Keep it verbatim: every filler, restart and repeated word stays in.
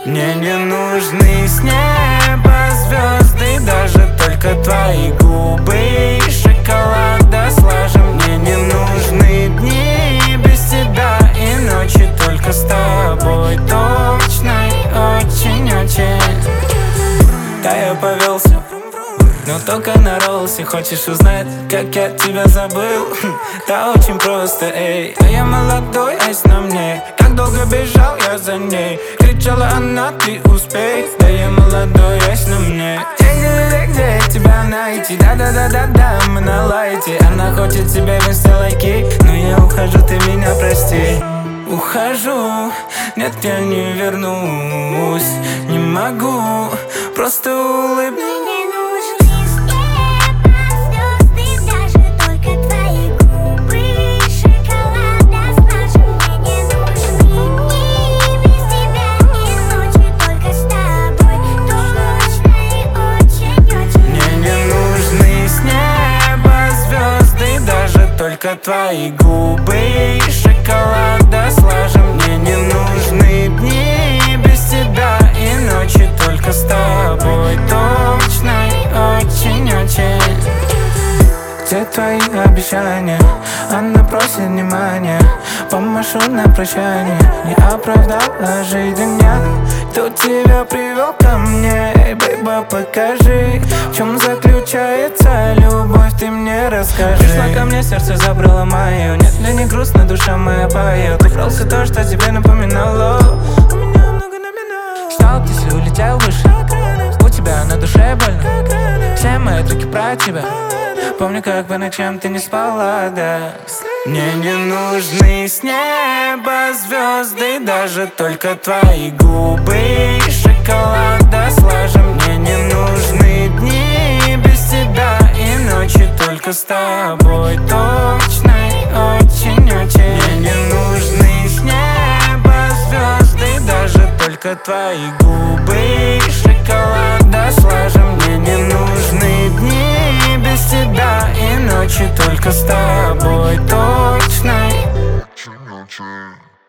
Мне не нужны с неба звезды, даже только твои губы и шоколада слажем. Мне не нужны дни без тебя и ночи только с тобой. Точно и очень-очень. Да, я повелся, но только на ролсе. Хочешь узнать, как я тебя забыл? Да очень просто, эй. А я молодой, айс на мне. Как долго бежал я за ней. Кричала она, ты успей. Да я молодой, айс на мне. Где, где тебя найти? Да-да-да-да-да, мы на лайте. Она хочет себе в инста лайки, но я ухожу, ты меня прости. Ухожу, нет, я не вернусь. Не могу, просто улыбнись. Только твои губы и шоколада слажем. Мне не нужны дни без тебя и ночи только с тобой. Точно и очень-очень. Где твои обещания? Она просит внимания. Помашу на прощание. Не оправдала жизнь дня. Кто тебя привел ко мне? Эй, бейба, покажи, в чем заключается любовь, ты мне расскажи. Пришла ко мне, сердце забрало мое. Нет, мне не грустно, душа моя поет. Украл все то, что тебе напоминало. У меня много номинал. Ждал птицы, улетел выше. У тебя на душе больно. Все мои треки про тебя. Помню, как по ночам ты не спала, да. Мне не нужны с неба звезды, даже только твои губы и шоколада слажем. Мне не нужны дни без тебя и ночи только с тобой. Точно и очень-очень. Мне не нужны с неба звезды, даже только твои губы и шоколада слажем. Мне не нужны дни без тебя и ночи только с тобой. Точно.